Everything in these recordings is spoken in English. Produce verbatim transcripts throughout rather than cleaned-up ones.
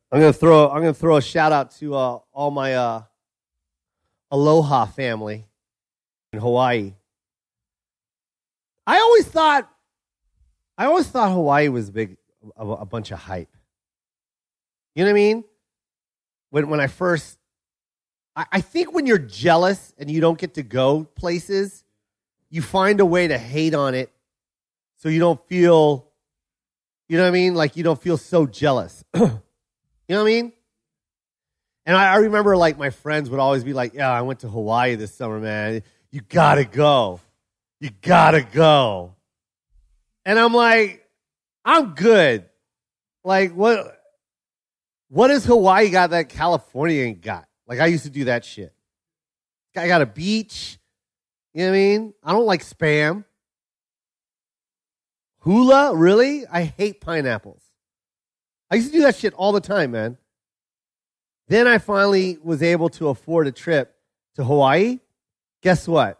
I'm gonna throw I'm gonna throw a shout out to uh, all my uh, Aloha family in Hawaii. I always thought I always thought Hawaii was big a, a bunch of hype. You know what I mean? When when I first I, I think when you're jealous and you don't get to go places, you find a way to hate on it so you don't feel, you know what I mean? Like you don't feel so jealous. You know what I mean? And I, I remember like my friends would always be like, yeah, I went to Hawaii this summer, man. You gotta go. You gotta go. And I'm like, I'm good. Like, what what does Hawaii got that California ain't got? Like, I used to do that shit. I got a beach. You know what I mean? I don't like Spam. Hula? Really? I hate pineapples. I used to do that shit all the time, man. Then I finally was able to afford a trip to Hawaii. Guess what?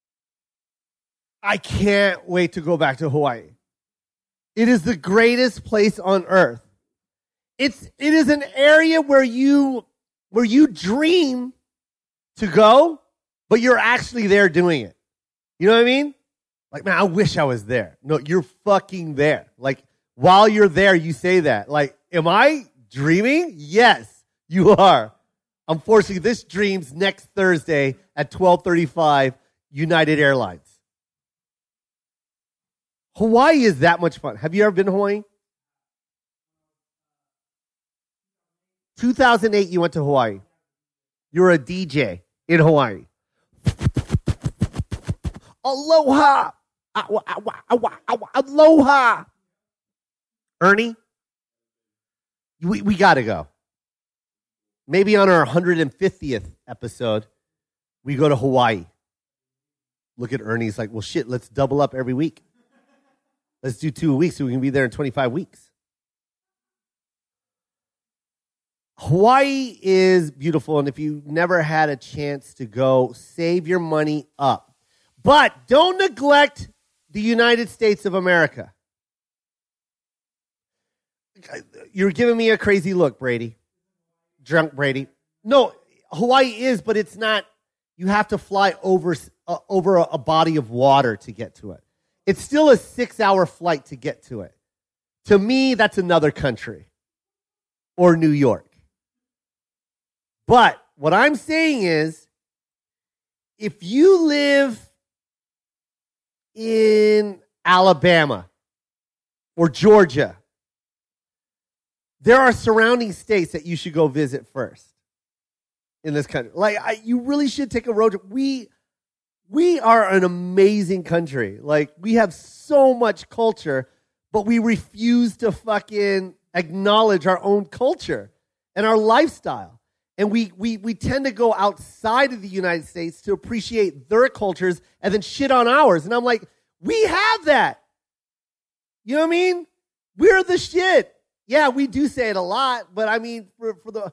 I can't wait to go back to Hawaii. It is the greatest place on earth. It's it is an area where you where you dream to go, but you're actually there doing it. You know what I mean? Like, man, I wish I was there. No, you're fucking there. Like, while you're there, you say that. Like, am I dreaming? Yes, you are. Unfortunately, this dream's next Thursday at twelve thirty-five, United Airlines. Hawaii is that much fun. Have you ever been to Hawaii? two thousand eight, you went to Hawaii. You were a D J in Hawaii. Aloha! Aloha! Ernie, we, we got to go. Maybe on our one hundred fiftieth episode, we go to Hawaii. Look at Ernie's like, well, shit, let's double up every week. Let's do two a week so we can be there in twenty-five weeks. Hawaii is beautiful, and if you never had a chance to go, save your money up. But don't neglect the United States of America. You're giving me a crazy look, Brady. Drunk Brady. No, Hawaii is, but it's not. You have to fly over, uh, over a, a body of water to get to it. It's still a six-hour flight to get to it. To me, that's another country. Or New York. But what I'm saying is, if you live in Alabama or Georgia, there are surrounding states that you should go visit first in this country. Like, I, you really should take a road trip. We, we are an amazing country. Like, we have so much culture, but we refuse to fucking acknowledge our own culture and our lifestyle. And we, we, we tend to go outside of the United States to appreciate their cultures and then shit on ours. And I'm like, we have that. You know what I mean? We're the shit. Yeah, we do say it a lot, but I mean, for, for the...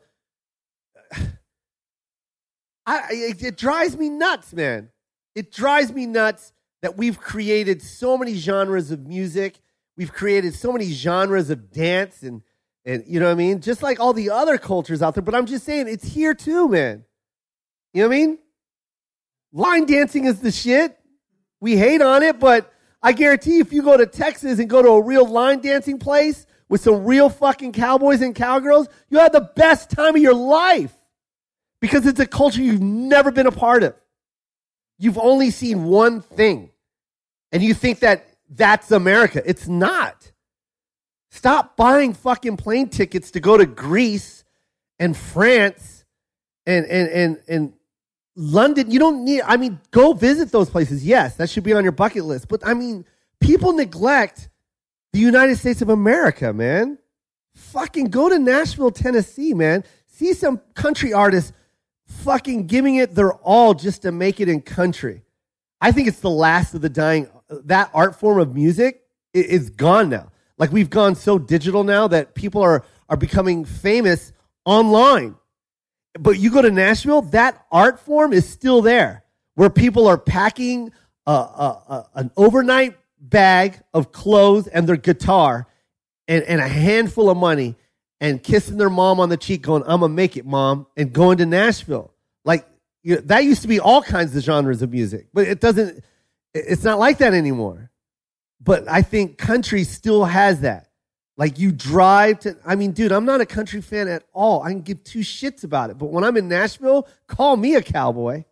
I, it, it drives me nuts, man. It drives me nuts that we've created so many genres of music. We've created so many genres of dance and, and you know what I mean? Just like all the other cultures out there. But I'm just saying, it's here too, man. You know what I mean? Line dancing is the shit. We hate on it, but I guarantee if you go to Texas and go to a real line dancing place with some real fucking cowboys and cowgirls, you'll have the best time of your life. Because it's a culture you've never been a part of. You've only seen one thing. And you think that that's America. It's not. Stop buying fucking plane tickets to go to Greece and France and, and, and, and London. You don't need, I mean, go visit those places. Yes, that should be on your bucket list. But I mean, people neglect the United States of America, man. Fucking go to Nashville, Tennessee, man. See some country artists fucking giving it their all just to make it in country. I think it's the last of the dying. That art form of music is gone now. Like, we've gone so digital now that people are, are becoming famous online. But you go to Nashville, that art form is still there, where people are packing a, a, a, an overnight bag of clothes and their guitar and, and a handful of money and kissing their mom on the cheek, going, I'm going to make it, mom, and going to Nashville. Like, you know, that used to be all kinds of genres of music, but it doesn't, it's not like that anymore. But I think country still has that. Like, you drive to, I mean, dude, I'm not a country fan at all. I can give two shits about it. But when I'm in Nashville, call me a cowboy.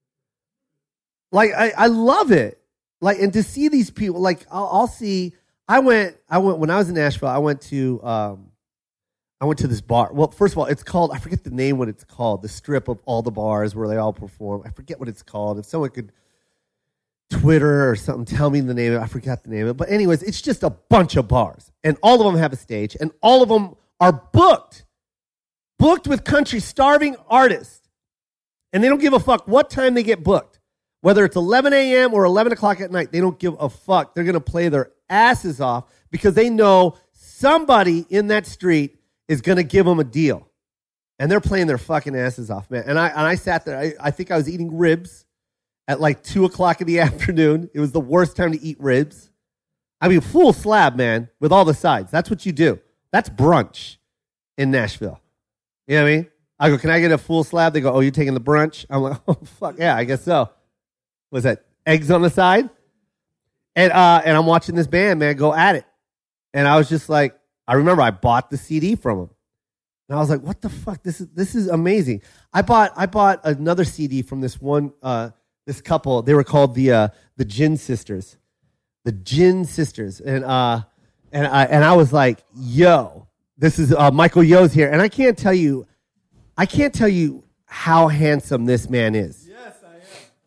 Like, I, I love it. Like, and to see these people, like, I'll, I'll see, I went, I went, when I was in Nashville, I went to, um, I went to this bar. Well, first of all, it's called, I forget the name, what it's called, the strip of all the bars where they all perform. I forget what it's called. If someone could Twitter or something, tell me the name of it. I forgot the name of it. But anyways, it's just a bunch of bars. And all of them have a stage. And all of them are booked. Booked with country starving artists. And they don't give a fuck what time they get booked. Whether it's eleven a.m. or eleven o'clock at night, they don't give a fuck. They're going to play their asses off because they know somebody in that street is going to give them a deal. And they're playing their fucking asses off, man. And I, and I sat there. I, I think I was eating ribs at like two o'clock in the afternoon. It was the worst time to eat ribs. I mean, full slab, man, with all the sides. That's what you do. That's brunch in Nashville. You know what I mean? I go, can I get a full slab? They go, oh, you're taking the brunch? I'm like, oh, fuck, yeah, I guess so. Was that eggs on the side? And uh, and I'm watching this band, man, go at it. And I was just like, I remember I bought the C D from them. And I was like, what the fuck? This is this is amazing. I bought I bought another C D from this one uh This couple, they were called the uh, the Gin Sisters, the Gin Sisters, and uh, and I and I was like, "Yo, this is uh, Michael Yo's here," and I can't tell you, I can't tell you how handsome this man is. Yes, I am.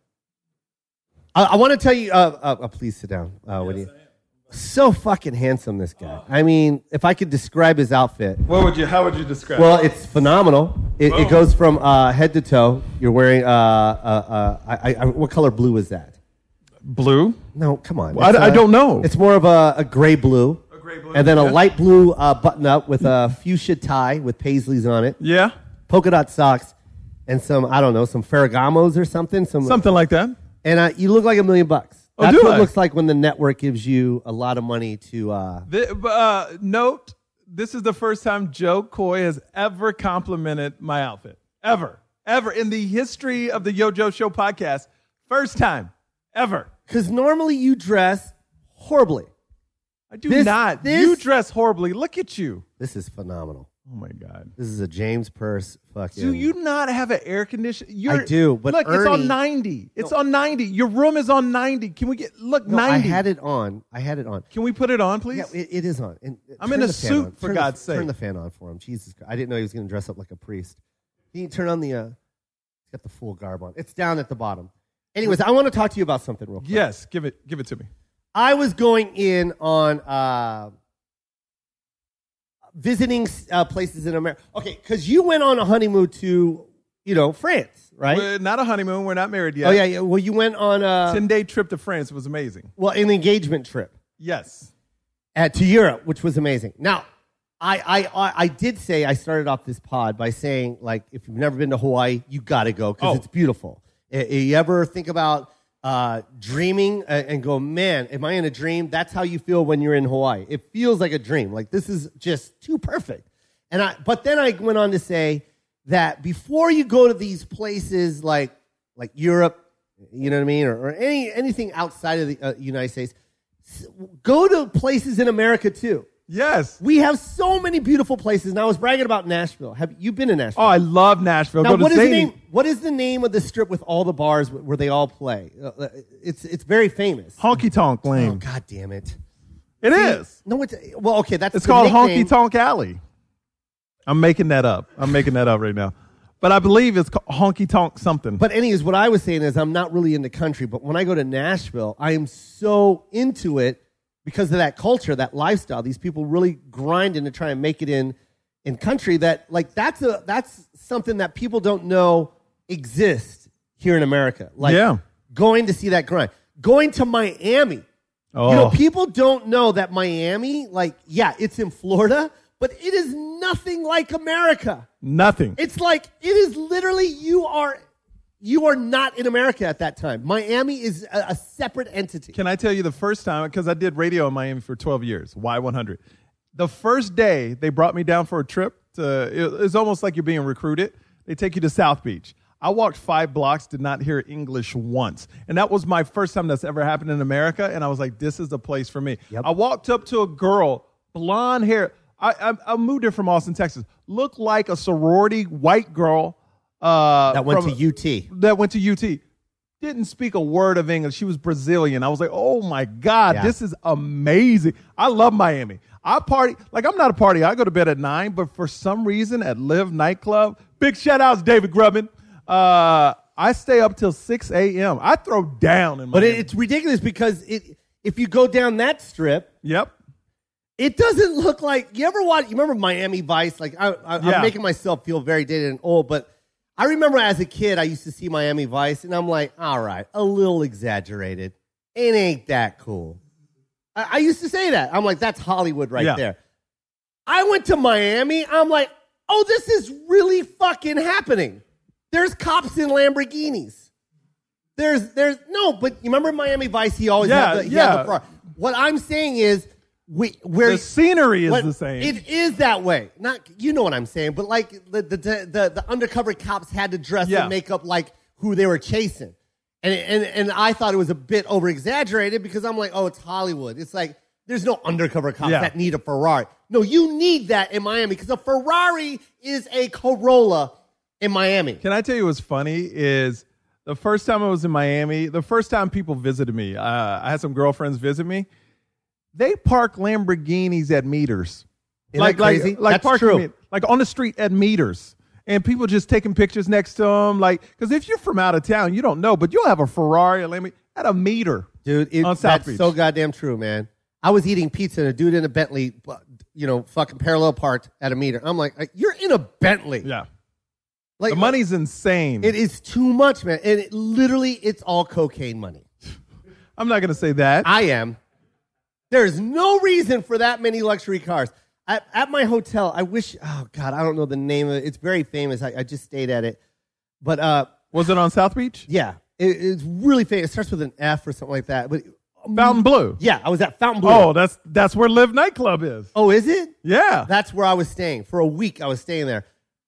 I, I want to tell you. Uh, uh, uh, please sit down. Uh, yes, you, so fucking handsome, this guy. I mean, if I could describe his outfit, what would you? How would you describe? Well, it? it's phenomenal. It, it goes from uh, head to toe. You're wearing uh, uh, uh, I, I, what color blue is that? Blue? No, come on. Well, I, I don't know. It's more of a, a gray blue. A gray blue. And then yeah. a light blue uh, button up with a fuchsia tie with paisleys on it. Yeah. Polka dot socks and some, I don't know, some Ferragamos or something. Some, something like that. And uh, you look like a million bucks. Oh, That's do what I? it looks like when the network gives you a lot of money to... Uh, the, uh, note, this is the first time Joe Coy has ever complimented my outfit. Ever. Ever. In the history of the Yo Joe Show podcast. First time. Ever. Because normally you dress horribly. I do this, not. This, you dress horribly. Look at you. This is phenomenal. Oh, my God. This is a James Purse fucking... Do you not have an air conditioner? I do, but Look, Ernie, it's on ninety. It's no. on ninety. Your room is on ninety. Can we get... Look, no, ninety. I had it on. I had it on. Can we put it on, please? Yeah, it, it is on. And, uh, I'm in a suit, on. for turn God's the, sake. Turn the fan on for him. Jesus Christ. I didn't know he was going to dress up like a priest. Can you turn on the... Uh, he's got the full garb on. It's down at the bottom. Anyways, I want to talk to you about something real quick. Yes, give it, give it to me. I was going in on... Uh, visiting uh, places in America. Okay, because you went on a honeymoon to, you know, France, right? We're not a honeymoon. We're not married yet. Oh, yeah, yeah. Well, you went on a... ten-day trip to France. It was amazing. Well, an engagement trip. Yes. At, to Europe, which was amazing. Now, I, I, I, I did say, I started off this pod by saying, like, if you've never been to Hawaii, you got to go because oh. it's beautiful. You ever think about uh, dreaming and go, man, am I in a dream? That's how you feel when you're in Hawaii. It feels like a dream. Like, this is just too perfect. And I, but then I went on to say that before you go to these places like like Europe, you know what I mean, or, or any anything outside of the uh, United States, go to places in America too. Yes. We have so many beautiful places. And I was bragging about Nashville. Have you been to Nashville? Oh, I love Nashville. Now, go what to is the Zany. name? What is the name of the strip with all the bars where they all play? Uh, it's it's very famous. Honky Tonk Lane. Oh, God damn it! It See, is. No, it's well, okay. That's It's the called nickname. Honky Tonk Alley. I'm making that up. I'm making that up right now. But I believe it's called Honky Tonk something. But anyways, what I was saying is I'm not really into country, but when I go to Nashville, I am so into it because of that culture, that lifestyle. These people really grinding to try and make it in in country. That like that's a that's something that people don't know exists here in America. Like yeah. going to see that grind, going to Miami. Oh. You know, people don't know that Miami, like, yeah, it's in Florida, but it is nothing like America. Nothing. It's like, it is literally, you are you are not in America at that time. Miami is a, a separate entity. Can I tell you the first time, because I did radio in Miami for twelve years, Y one hundred. The first day they brought me down for a trip to, it, it's almost like you're being recruited. They take you to South Beach. I walked five blocks, did not hear English once. And that was my first time that's ever happened in America. And I was like, this is the place for me. Yep. I walked up to a girl, blonde hair. I, I, I moved here from Austin, Texas. Looked like a sorority white girl. Uh, That went from- to U T. That went to U T. Didn't speak a word of English. She was Brazilian. I was like, oh my God, Yeah. this is amazing. I love Miami. I party, like I'm not a party. I go to bed at nine, but for some reason at Live Nightclub, big shout outs, David Grubman. Uh, I stay up till six a.m. I throw down in But Miami. it, it's ridiculous because it, if you go down that strip, Yep. it doesn't look like, you ever watch, you remember Miami Vice? Like, I, I, Yeah. I'm making myself feel very dated and old, but I remember as a kid, I used to see Miami Vice, and I'm like, all right, a little exaggerated. It ain't that cool. I, I used to say that. I'm like, that's Hollywood right Yeah. there. I went to Miami. I'm like, oh, this is really fucking happening. There's cops in Lamborghinis. There's, there's, no, but you remember Miami Vice? He always Yeah, had the, he yeah. had the Ferrari. What I'm saying is, we, where The scenery is what- the same. It is that way. Not, you know what I'm saying, but like the the the, the undercover cops had to dress Yeah. and make up like who they were chasing, and and and I thought it was a bit over exaggerated because I'm like, oh, it's Hollywood. It's like there's no undercover cops Yeah. that need a Ferrari. No, you need that in Miami because a Ferrari is a Corolla in Miami. Can I tell you what's funny is the first time I was in Miami, the first time people visited me, uh, I had some girlfriends visit me. They park Lamborghinis at meters. Isn't like, that crazy? like, like That's parking true. me- like on the street at meters. And people just taking pictures next to them. Like, because if you're from out of town, you don't know, but you'll have a Ferrari, a Lamborghini at a meter. Dude, it, on South that's Beach. so goddamn true, man. I was eating pizza and a dude in a Bentley, you know, fucking parallel parked at a meter. I'm like, like, you're in a Bentley. Yeah. Like, The money's insane. It is too much, man. And it, literally, it's all cocaine money. I'm not going to say that. I am. There's no reason for that many luxury cars. At, at my hotel, I wish, oh, God, I don't know the name of it. It's very famous. I, I just stayed at it. But, uh, Was it on South Beach? yeah, it, it's really famous. It starts with an F or something like that. But Fountain Blue. yeah, I was at Fountain Blue. Oh, that's that's where Live Nightclub is. Oh, is it? Yeah. That's where I was staying. For a week, I was staying there.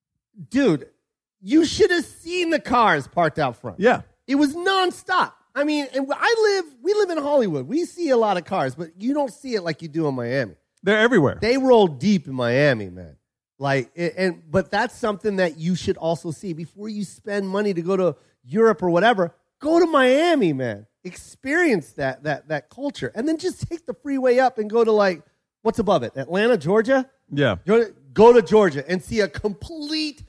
Dude, you should have seen the cars parked out front. Yeah. It was nonstop. I mean, and I live, we live in Hollywood. We see a lot of cars, but you don't see it like you do in Miami. They're everywhere. They roll deep in Miami, man. Like, it- and but that's something that you should also see before you spend money to go to Europe or whatever. Go to Miami, man. Experience that that that culture, and then just take the freeway up and go to like what's above it, Atlanta, Georgia. yeah. Go to, go to Georgia and see a complete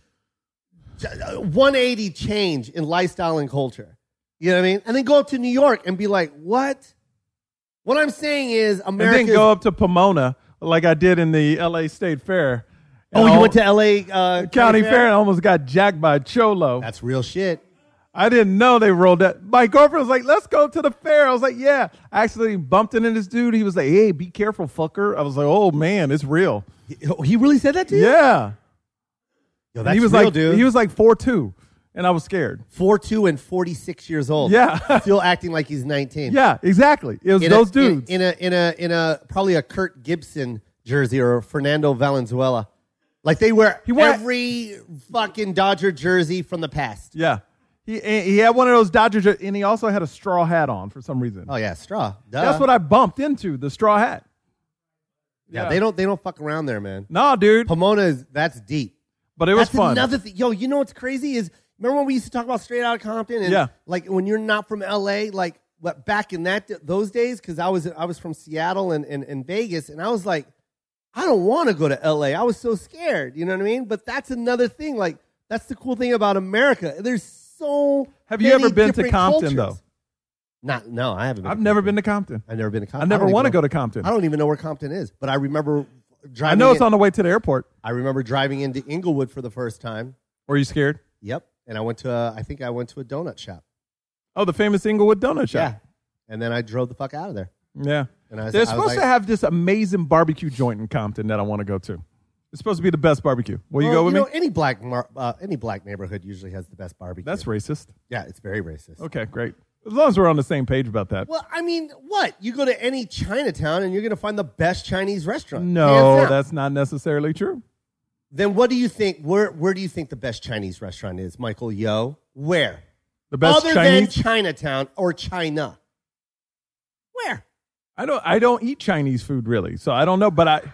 one eighty change in lifestyle and culture. You know what I mean? And then go up to New York and be like, what? What I'm saying is America. And then go up to Pomona like I did in the L A State Fair. Oh, And you al- went to L A uh, County Fair and almost got jacked by a cholo. That's real shit. I didn't know they rolled that. My girlfriend was like, let's go to the fair. I was like, yeah. I actually bumped into this dude. He was like, hey, be careful, fucker. I was like, oh, man, it's real. He really said that to you? Yeah. Yo, And that's he was real, like, dude. he was like four two, and I was scared. four two and forty-six years old. Yeah. Still acting like he's nineteen. Yeah, exactly. It was In a- those dudes. In, in a in a in a probably a Kurt Gibson jersey or a Fernando Valenzuela. Like they wear He wore- every fucking Dodger jersey from the past. yeah. He he had one of those Dodger jer- and he also had a straw hat on for some reason. Oh yeah, straw. Duh. That's what I bumped into, the straw hat. Yeah, they don't they don't fuck around there, man. No, dude. Pomona is that's deep. But it was That's fun. another thing. Yo, you know what's crazy is remember when we used to talk about Straight Outta Compton and Yeah. like when you're not from L A, like what back in that those days, because I was I was from Seattle and, and, and Vegas, and I was like, I don't want to go to L A. I was so scared. You know what I mean? But that's another thing. Like that's the cool thing about America. There's so Have you many ever been to different Compton, cultures. though? Not no, I haven't. Been I've to never Compton. been to Compton. I've never been to Compton. I never don't want to even go know- to Compton. I don't even know where Compton is, but I remember driving. I know it's in- on the way to the airport. I remember driving into Inglewood for the first time. Were you scared? Yep. And I went to a, I think I went to a donut shop. Oh, the famous Inglewood Donut Yeah. Shop. And then I drove the fuck out of there. Yeah. And I was, They're I was supposed like, to have this amazing barbecue joint in Compton that I want to go to. It's supposed to be the best barbecue. Will you well, go with you me? know, any black mar- uh, any black neighborhood usually has the best barbecue. That's racist. Yeah, it's very racist. Okay, great. As long as we're on the same page about that. Well, I mean, what? You go to any Chinatown and you're going to find the best Chinese restaurant. Hands No, down. that's not necessarily true. Then what do you think? Where Where do you think the best Chinese restaurant is, Michael Yo? Where? The best Other Chinese. than Chinatown or China. Where? I don't. I don't eat Chinese food really, so I don't know. But I.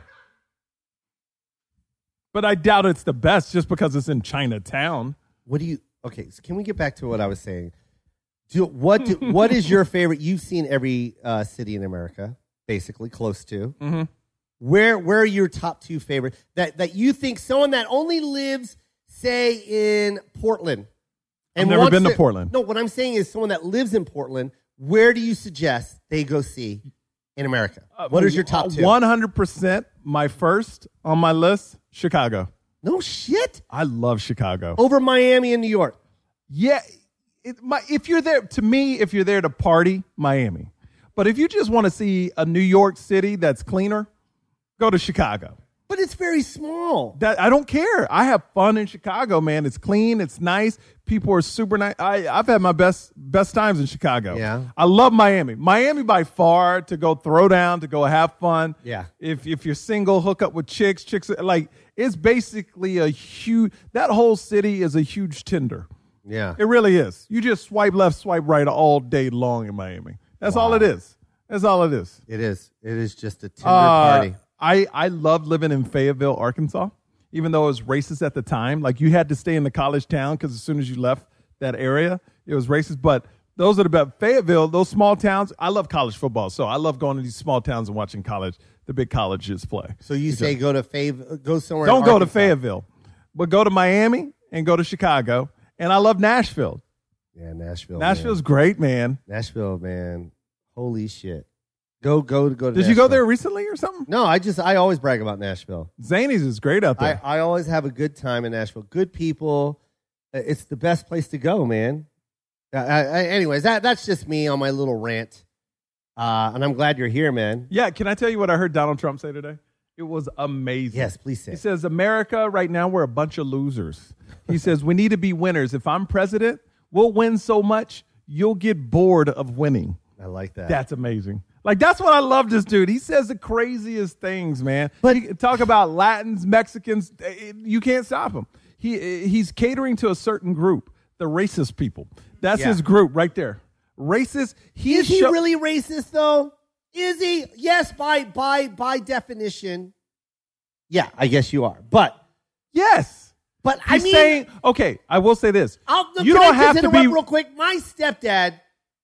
But I doubt it's the best just because it's in Chinatown. What do you? Okay, so can we get back to what I was saying? Do what? Do, what is your favorite? You've seen every uh, city in America, basically close to. Mm-hmm. Where Where are your top two favorite that that you think someone that only lives, say, in Portland? I've never wants been to Portland. No, what I'm saying is someone that lives in Portland. Where do you suggest they go see in America? What is your top two? One hundred percent. My first on my list, Chicago. No shit. I love Chicago. Over Miami and New York. Yeah, it, my, if you're there, to me, if you're there to party, Miami. But if you just want to see a New York City that's cleaner, go to Chicago. But it's very small. That I don't care. I have fun in Chicago, man. It's clean. It's nice. People are super nice. I, I've had my best best times in Chicago. Yeah. I love Miami. Miami by far to go throw down, to go have fun. Yeah. If if you're single, hook up with chicks. Chicks like it's basically a huge. That whole city is a huge Tinder. Yeah. It really is. You just swipe left, swipe right all day long in Miami. That's Wow. all it is. That's all it is. It is. It is just a Tinder Uh, party. I, I loved living in Fayetteville, Arkansas, even though it was racist at the time. Like, you had to stay in the college town because as soon as you left that area, it was racist. But those are the best. Fayetteville, those small towns, I love college football. So I love going to these small towns and watching college, the big colleges play. So you say go to Fayetteville, go somewhere. Don't in go to Arkansas. Fayetteville, but go to Miami and go to Chicago. And I love Nashville. Yeah, Nashville. Nashville's man. great, man. Nashville, man. Holy shit. Go, go, go to Did Nashville. you go there recently or something? No, I just, I always brag about Nashville. Zany's is great out I, there. I always have a good time in Nashville. Good people. Uh, It's the best place to go, man. Uh, I, I, anyways, that that's just me on my little rant. Uh, and I'm glad you're here, man. Yeah, can I tell you what I heard Donald Trump say today? It was amazing. Yes, please say. He says, America, right now, we're a bunch of losers. He says, we need to be winners. If I'm president, we'll win so much, you'll get bored of winning. I like that. That's amazing. Like, that's what I love this dude. He says the craziest things, man. But- He, talk about Latins, Mexicans. It- you can't stop him. He He's catering to a certain group, the racist people. That's Yeah. his group right there. Racist. He Is he show- really racist, though? Is he? Yes, by by by definition. Yeah, I guess you are. But Yes. but He's I mean, saying, okay, I will say this. I'll, you can don't I have just to interrupt be. real quick. My stepdad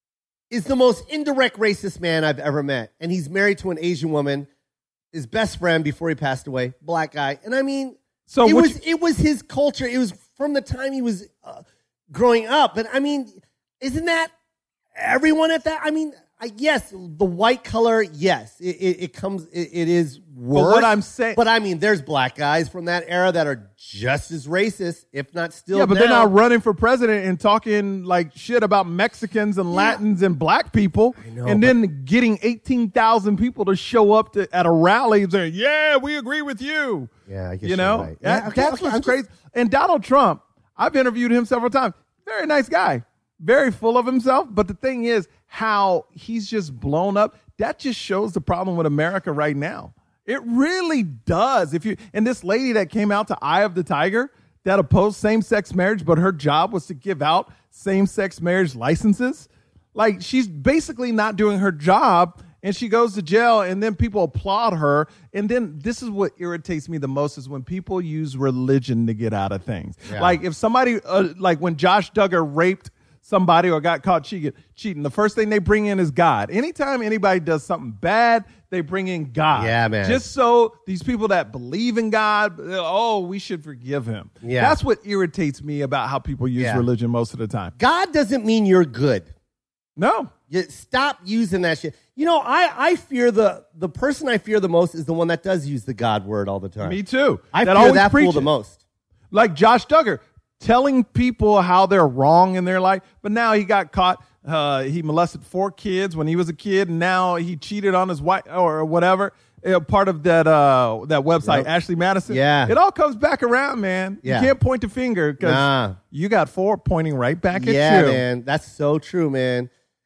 is the most indirect racist man I've ever met, and he's married to an Asian woman. His best friend before he passed away, black guy, and I mean, So it what was you- it was his culture. It was from the time he was uh, growing up, and I mean, isn't that everyone at that? I mean, I, yes, the white color, yes, it, it, it comes, it, it is worse. what I'm saying- but I mean, there's black guys from that era that are just as racist, if not still. Yeah, but now. they're not running for president and talking like shit about Mexicans and Latins and black people, know, and but- then getting eighteen thousand people to show up to, at a rally and saying, "Yeah, we agree with you." Yeah, I guess you know, you're right. That- Yeah, okay, that's okay, what's I'm just- crazy. And Donald Trump, I've interviewed him several times. Very nice guy, very full of himself. But the thing is, how he's just blown up. That just shows the problem with America right now. It really does. If you and this lady that came out to Eye of the Tiger that opposed same-sex marriage, but her job was to give out same-sex marriage licenses. Like, she's basically not doing her job, and she goes to jail, and then people applaud her. And then this is what irritates me the most is when people use religion to get out of things. Yeah. Like, if somebody, uh, like when Josh Duggar raped somebody or got caught cheating, cheating, the first thing they bring in is God. Anytime anybody does something bad, they bring in God. Yeah, man. Just so these people that believe in God, oh, we should forgive him. Yeah. That's what irritates me about how people use Yeah. religion most of the time. God doesn't mean you're good. No. You stop using that shit. You know, I, I fear the the person I fear the most is the one that does use the God word all the time. Me too. I That fear always that fool preach the it. most. Like Josh Duggar, telling people how they're wrong in their life, but now he got caught. Uh, he molested four kids when he was a kid, and now he cheated on his wife or whatever. Uh, part of that uh, that website, Yep. Ashley Madison. Yeah. It all comes back around, man. Yeah. You can't point the finger because Nah. you got four pointing right back Yeah, at you. man. That's so true, man.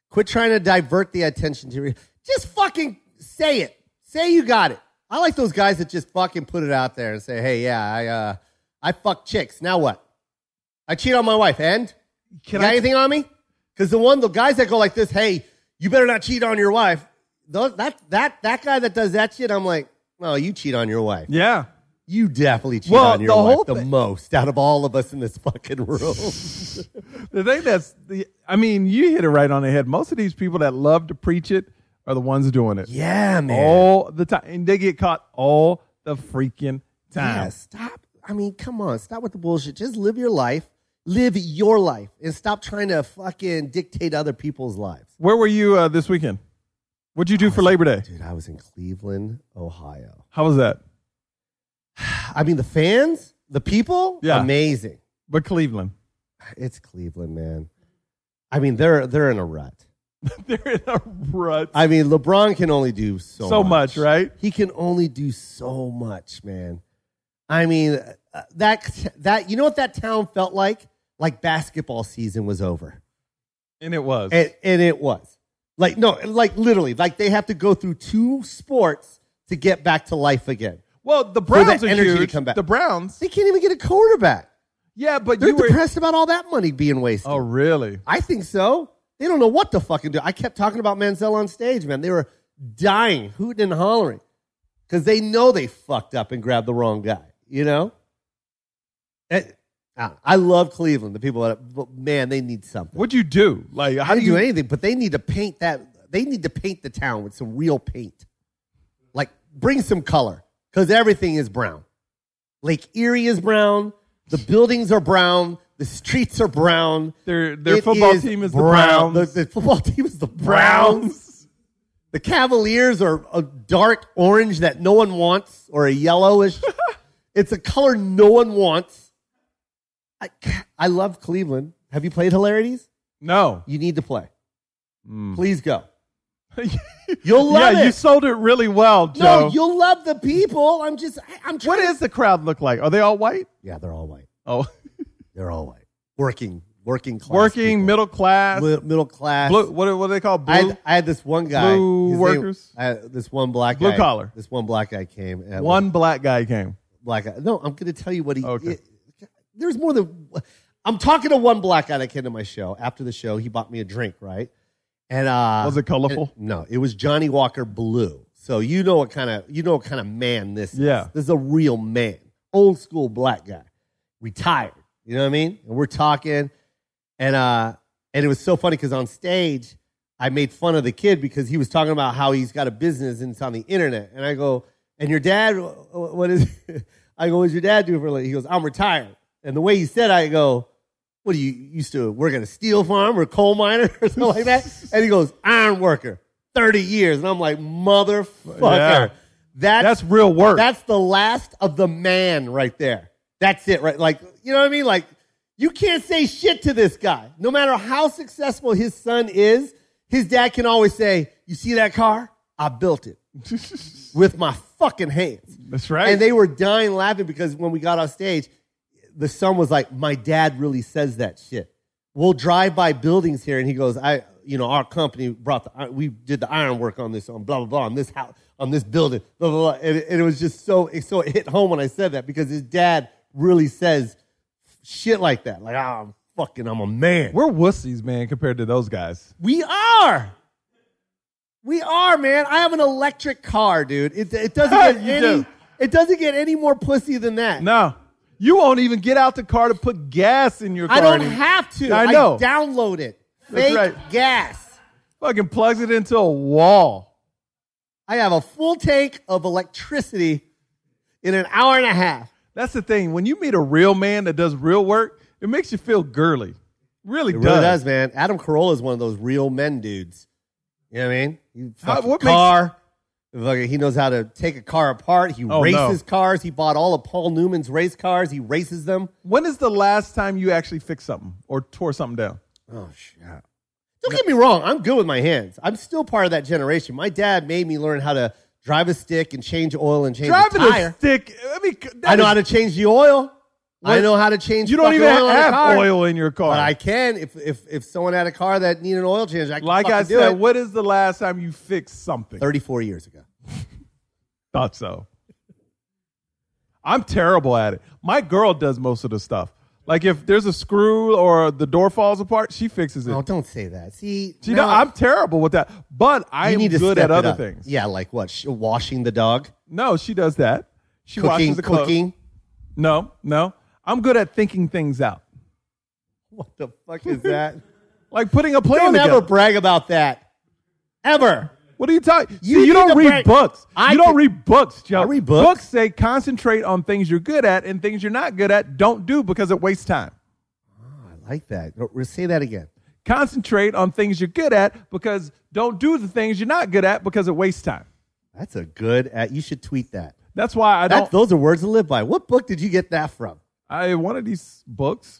Quit trying to divert the attention to. Re- just fucking say it. Say you got it. I like those guys that just fucking put it out there and say, "Hey, yeah, I uh, I fuck chicks. Now what? I cheat on my wife, and Can you got I- anything on me?" Because the one, the guys that go like this, "Hey, you better not cheat on your wife." Those, that that that guy that does that shit, I'm like, "No, you cheat on your wife. Yeah. You definitely cheat Well, on your the wife whole the thing- most out of all of us in this fucking room." The thing that's the, I mean, you hit it right on the head. Most of these people that love to preach it are the ones doing it. Yeah, man. All the time. And they get caught all the freaking time. Yeah, stop. I mean, come on. Stop with the bullshit. Just live your life. Live your life. And stop trying to fucking dictate other people's lives. Where were you uh, this weekend? What'd you do for Labor Day? Dude, I was in Cleveland, Ohio. How was that? I mean, the fans, the people, Yeah. amazing. But Cleveland. It's Cleveland, man. I mean, they're they're in a rut. They're in a rut. I mean, LeBron can only do so, So much, right? He can only do so much, man. I mean, uh, that that you know what that town felt like? Like basketball season was over. And it was. And, and it was. Like, no, like literally, like they have to go through two sports to get back to life again. well, the Browns that are energy to huge. come back. The Browns. They can't even get a quarterback. Yeah, but They're you were. depressed about all that money being wasted. Oh, really? I think so. They don't know what to fucking do. I kept talking about Manziel on stage, man. They were dying, hooting and hollering because they know they fucked up and grabbed the wrong guy, you know? And, uh, I love Cleveland, the people that, but man, they need something. What'd you do? Like, how I do didn't you do anything, but they need to paint that. They need to paint the town with some real paint. Like, bring some color because everything is brown. Lake Erie is brown. The buildings are brown. The streets are brown. Their their It football is team is brown. the Browns. The, the football team is the Browns. Browns. The Cavaliers are a dark orange that no one wants, or a yellowish. It's a color no one wants. I, I love Cleveland. Have you played Hilarities? No. You need to play. Mm. Please go. You'll love yeah, it. you sold it really well, Joe. No, you'll love the people. I'm just, I'm trying. What does the crowd look like? Are they all white? Yeah, they're all white. Oh, They're all white. Working, working class. working, people. middle class. Mi- middle class. Blue, what, what do they call blue? I had, I had this one guy. Blue his workers? Name, I had this one black Blue guy. collar. This one black guy came. and One black guy came. black guy. No, I'm going to tell you what he. Okay. It, there's more than. I'm talking to one black guy that came to my show. After the show, he bought me a drink, right? And uh, Was it colorful? and- no, it was Johnny Walker Blue. So you know what kind of you know what kind of man this Yeah. is. This is a real man, old school black guy, retired. You know what I mean? And we're talking, and uh, and it was so funny because on stage I made fun of the kid because he was talking about how he's got a business and it's on the internet, and I go, and your dad, what is? I go, what's your dad do for a living? He goes, I'm retired. And the way he said, I go, what do you used to work at a steel farm or coal miner or something like that? And he goes, iron worker, thirty years. And I'm like, motherfucker. Yeah. That's, That's real work. That's the last of the man right there. That's it, right? Like, you know what I mean? Like, you can't say shit to this guy. No matter how successful his son is, his dad can always say, you see that car? I built it with my fucking hands. That's right. And they were dying laughing because when we got off stage, the son was like, my dad really says that shit. We'll drive by buildings here, and he goes, I, you know, our company brought the, we did the iron work on this, on blah, blah, blah, on this house, on this building, blah, blah, blah. And, it, and it was just so, it, so it hit home when I said that because his dad really says shit like that. Like, oh, I'm fucking, I'm a man. We're wussies, man, compared to those guys. We are. We are, man. I have an electric car, dude. It, it doesn't get You any, do. it doesn't get any more pussy than that. No. You won't even get out the car to put gas in your car. I don't anymore. have to. I know. I download it. That's Fake right. gas. Fucking plugs it into a wall. I have a full tank of electricity in an hour and a half. That's the thing. When you meet a real man that does real work, it makes you feel girly. Really It does. really does, man. Adam Carolla is one of those real men dudes. You know what I mean? He How- fucking what makes- car. Fucking- He knows how to take a car apart. He Oh, races no. cars. He bought all of Paul Newman's race cars. He races them. When is the last time you actually fixed something or tore something down? Oh, shit. Don't get me wrong. I'm good with my hands. I'm still part of that generation. My dad made me learn how to drive a stick and change oil and change Driving a tire. a stick. I mean, I know how to change the oil. I know how to change. You don't fucking even oil in a have car, oil in your car. but I can if if if someone had a car that needed an oil change. I can like I fucking do said, it. what is the last time you fixed something? thirty-four years ago. Thought so. I'm terrible at it. My girl does most of the stuff. Like if there's a screw or the door falls apart, she fixes it. Oh, don't say that. See, She now don't- I'm terrible with that, but I you am need to good step at it other up. things. Yeah, like what? Sh- washing the dog, No, she does that. She cooking, washes the clothes. cooking. No, no. I'm good at thinking things out. What the fuck is that? Like putting a plan Don't together. ever brag about that. Ever. What are you talking? You See, you need don't to read brag- books. I you don't can- read books, Joe. I read books. Books say concentrate on things you're good at and things you're not good at. Don't do because it wastes time. I like that. Say that again. Concentrate on things you're good at because don't do the things you're not good at because it wastes time. That's a good. At, you should tweet that. That's why I That, don't. those are words to live by. What book did you get that from? I one of these books.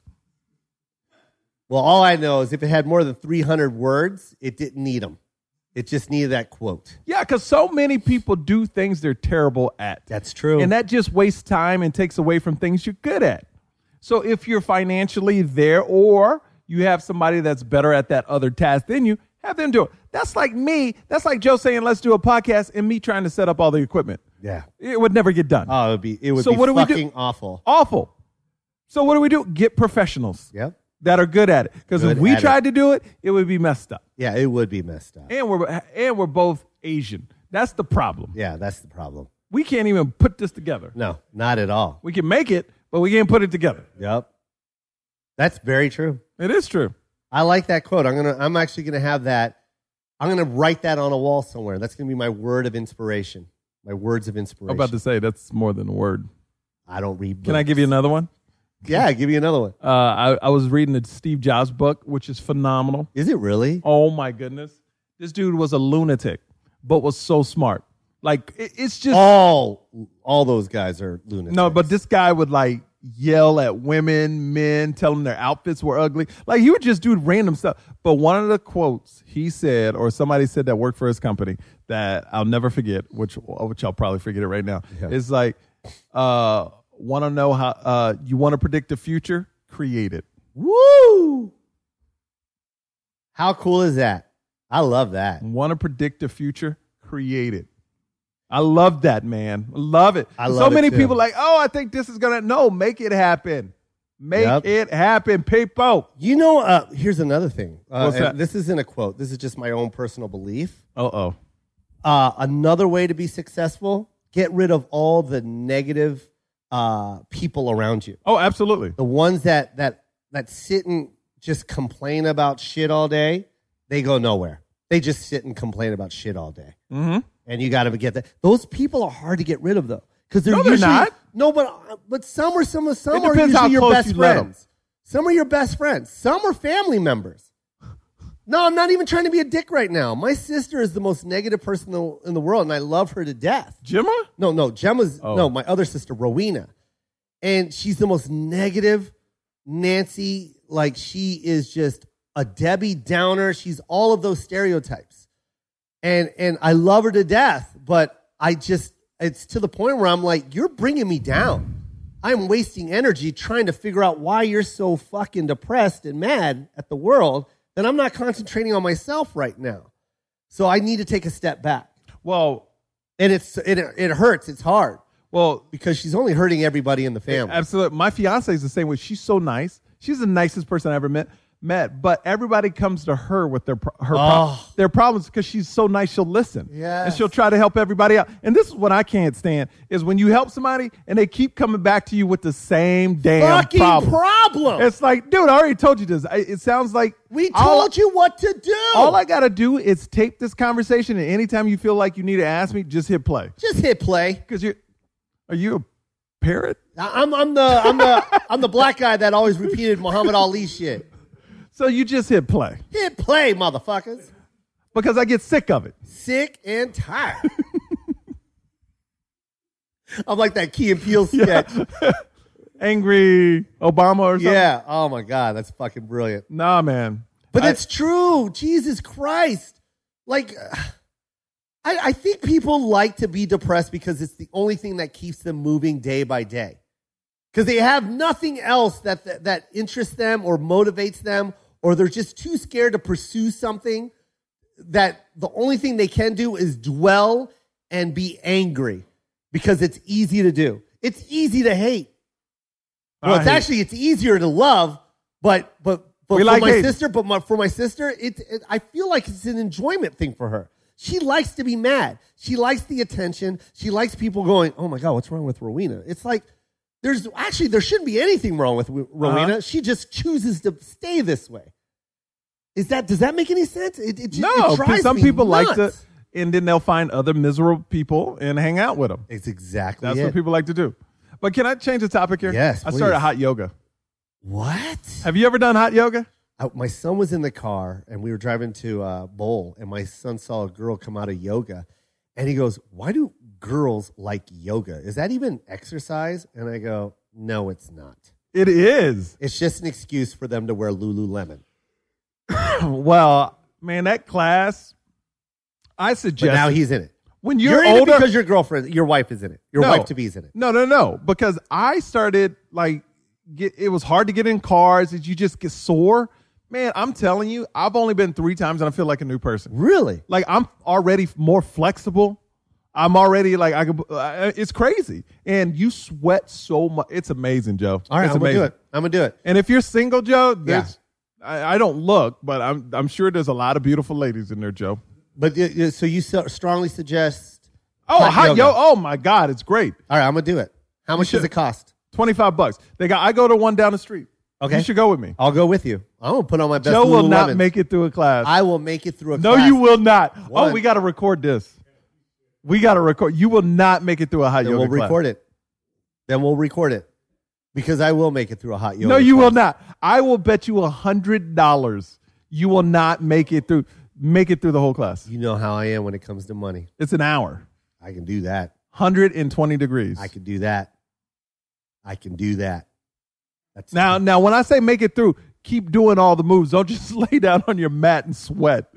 Well, all I know is if it had more than three hundred words, it didn't need them. It just needed that quote. Yeah, because so many people do things they're terrible at. That's true. And that just wastes time and takes away from things you're good at. So if you're financially there or you have somebody that's better at that other task than you, have them do it. That's like me. That's like Joe saying, let's do a podcast and me trying to set up all the equipment. Yeah. It would never get done. Oh, it would be, it would So be what do we do? fucking awful. Awful. So what do we do? Get professionals Yep. that are good at it. Because if Good we at tried it. to do it, it would be messed up. Yeah, it would be messed up. And we're and we're both Asian. That's the problem. Yeah, that's the problem. We can't even put this together. No, not at all. We can make it, but we can't put it together. Yep. That's very true. It is true. I like that quote. I'm gonna. I'm actually gonna have that. I'm gonna write that on a wall somewhere. That's gonna be my word of inspiration. My words of inspiration. I'm about to say that's more than a word. I don't read. Can I books. give you another one? Yeah, give you another one. Uh, I, I was reading the Steve Jobs book, which is phenomenal. Is it really? Oh my goodness, this dude was a lunatic, but was so smart. Like it, it's just All, all those guys are lunatics. no, but this guy would like yell at women, men, tell them their outfits were ugly. Like he would just do random stuff. But one of the quotes he said, or somebody said that worked for his company that I'll never forget, which which I'll probably forget it right now. Yeah. Is like, uh, want to know how uh, you want to predict the future? Create it. Woo! How cool is that? I love that. Want to predict the future? Create it. I love that, man. I love it. I so love it many too. people like, oh, I think this is gonna no, make it happen. Make Yep. it happen, people. You know, uh, here's another thing. Uh, What's and that? This isn't a quote. This is just my own personal belief. Uh oh. Uh, another way to be successful: get rid of all the negative uh, people around you. Oh, absolutely. The ones that that that sit and just complain about shit all day. They go nowhere. They just sit and complain about shit all day. Mm-hmm. And you got to get that. Those people are hard to get rid of, though, because they're No, they're usually not. no, but but some are some of some It are depends how usually your close best you let 'em. friends. Some are your best friends. Some are family members. No, I'm not even trying to be a dick right now. My sister is the most negative person in the, in the world, and I love her to death. Gemma? No, no, Gemma's Oh. no, my other sister, Rowena, and she's the most negative. Nancy, like she is just a Debbie Downer. She's all of those stereotypes. And and I love her to death, but I just, it's to the point where I'm like, you're bringing me down. I'm wasting energy trying to figure out why you're so fucking depressed and mad at the world that I'm not concentrating on myself right now. So I need to take a step back. Well, And it's it, it hurts. It's hard well, because she's only hurting everybody in the family. absolutely. My fiance is the same way. She's so nice. She's the nicest person I ever met. Met, but everybody comes to her with their pro- her pro- Oh. their problems because she's so nice. She'll listen, Yes. and she'll try to help everybody out. And this is what I can't stand: is when you help somebody and they keep coming back to you with the same damn Fucking problem. problem. It's like, dude, I already told you this. I, it sounds like we all- told you what to do. All I gotta do is tape this conversation, and anytime you feel like you need to ask me, just hit play. Just hit play. Because you're, are you a parrot? I- I'm I'm the I'm the I'm the black guy that always repeated Muhammad Ali shit. So you just hit play Hit play, motherfuckers. because I get sick of it. Sick and tired. I'm like that Key and Peele sketch. Yeah. Angry Obama or something? Oh my God, that's fucking brilliant. Nah, man. But I- it's true. Jesus Christ. Like, I, I think people like to be depressed because it's the only thing that keeps them moving day by day. because they have nothing else that, that that interests them or motivates them, or they're just too scared to pursue something that the only thing they can do is dwell and be angry because it's easy to do. It's easy to hate. Well, I it's hate. actually it's easier to love, but but but We for like my hating. sister, but my, for my sister, it, it I feel like it's an enjoyment thing for her. She likes to be mad. She likes the attention. She likes people going, "Oh my God, what's wrong with Rowena?" It's like there's actually there shouldn't be anything wrong with Rowena. Uh-huh. She just chooses to stay this way. Is that does that make any sense? It, it, No, it because drives some me people like to, nuts. and then they'll find other miserable people and hang out with them. It's exactly That's it. what people like to do. But can I change the topic here? Yes, I started please. hot yoga. What? Have you ever done hot yoga? I, my son was in the car and we were driving to uh, Bowl, and my son saw a girl come out of yoga, and he goes, "Why do girls like yoga? Is that even exercise?" And I go, "No, it's not. It is. It's just an excuse for them to wear Lululemon." Well, man, that class, I But suggest now he's in it. when you're, You're, in older, it because your girlfriend, your wife is in it. Your No. wife to be is in it. No, no, no. Because I started like get, it was hard to get in cars. Did you just get sore? Man, I'm telling you, I've only been three times and I feel like a new person. Really? Like I'm already more flexible. I'm already like I could. Uh, it's crazy, and you sweat so much. It's amazing, Joe. All right, it's I'm amazing. gonna do it. I'm gonna do it. And if you're single, Joe, there's, I, I don't look, but I'm I'm sure there's a lot of beautiful ladies in there, Joe. But uh, uh, so you so strongly suggest? Oh, hot hot yoga. yo! Oh my God, it's great. All right, I'm gonna do it. How much should. does it cost? Twenty-five bucks. They got. I go to one down the street. Okay. You should go with me. I'll go with you. I'm gonna put on my best. Joe will not Lululemons. make it through a class. I will make it through a no, class. you will not. One. Oh, we got to record this. We got to record. You will not make it through a hot Then yoga we'll class. record it. Then we'll record it. Because I will make it through a hot yoga No, you class. will not. I will bet you a hundred dollars you will not make it through. Make it through the whole class. You know how I am when it comes to money. It's an hour. I can do that. Hundred and twenty degrees. I can do that. I can do that. That's Now, now, when I say make it through, keep doing all the moves. Don't just lay down on your mat and sweat.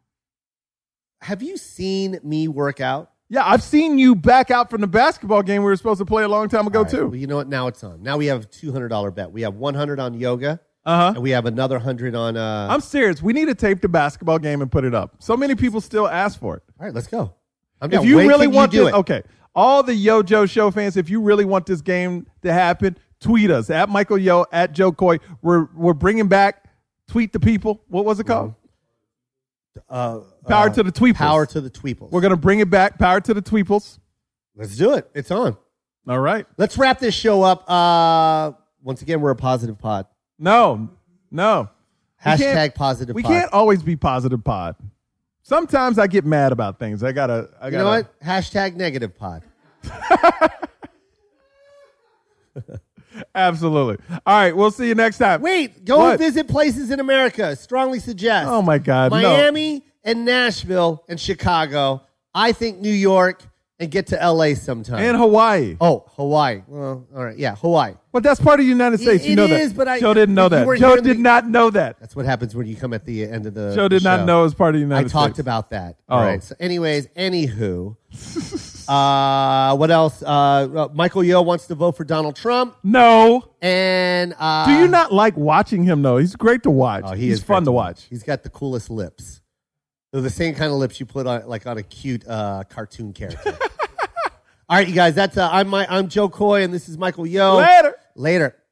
Have you seen me work out? Yeah, I've seen you back out from the basketball game we were supposed to play a long time ago All right, too. Well, you know what? Now it's on. Now we have a two hundred dollars bet. We have one hundred on yoga, Uh huh. and we have another one hundred on. Uh, I'm serious. We need to tape the basketball game and put it up. So many people still ask for it. all right, let's go. I'm If down. you When really can want you do this, it? okay. All the Yo Joe Show fans, if you really want this game to happen, tweet us at Michael Yo, at Joe Coy. We're we're bringing back Tweet the People. What was it called? Uh, Power uh, to the Tweeples. Power to the Tweeples. We're gonna bring it back. Power to the Tweeples. Let's do it. It's on. All right. Let's wrap this show up. Uh, once again, we're a positive pod. No, no. We Hashtag can't- positive We pod. can't always be positive pod. Sometimes I get mad about things. I gotta. I gotta. You know what? Hashtag negative pod. Absolutely. All right. We'll see you next time. Wait, go What? visit places in America. Strongly suggest. Oh my God. no. Miami and Nashville and Chicago. I think New York, and get to L A sometime. And Hawaii. oh, Hawaii. Well, all right. Yeah, Hawaii. Well, that's part of the United States. It- you know it that. is, but I- Joe didn't know you that. weren't Joe here in did the- not know that. That's what happens when you come at the end of the Joe did the not show. know it was part of the I United talked States. about that. Oh. All right. So, anyways, anywho, uh, what else? Uh, uh, Michael Yo wants to vote for Donald Trump, No. and uh, Do you not like watching him, though? He's great to watch. Oh, he He's is fun great to watch. He's got the coolest lips. They're the same kind of lips you put on, like on a cute uh, cartoon character. All right, you guys. That's uh, I'm my I'm Joe Coy, and this is Michael Yo. Later. Later.